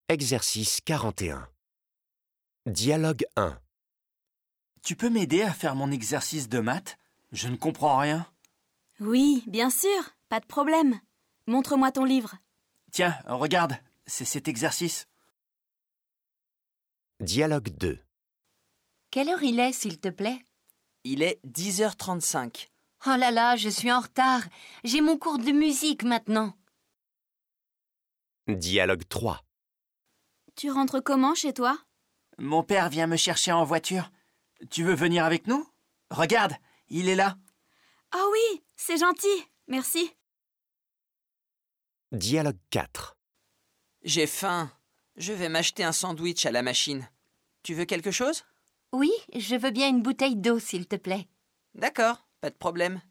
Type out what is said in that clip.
Exercice 41. Dialogue 1. Tu peux m'aider à faire mon exercice de maths? Je ne comprends rien. Oui, bien sûr, pas de problème. Montre-moi ton livre. Tiens, regarde, c'est cet exercice. Dialogue 2. Quelle heure il est, s'il te plaît? Il est 10h35. Oh là là, je suis en retard. J'ai mon cours de musique maintenant. Dialogue 3. Tu rentres comment chez toi? Mon père vient me chercher en voiture. Tu veux venir avec nous? Regarde, il est là. Ah oui, c'est gentil, merci. Dialogue 4. J'ai faim. Je vais m'acheter un sandwich à la machine. Tu veux quelque chose? Oui, je veux bien une bouteille d'eau, s'il te plaît. D'accord, pas de problème.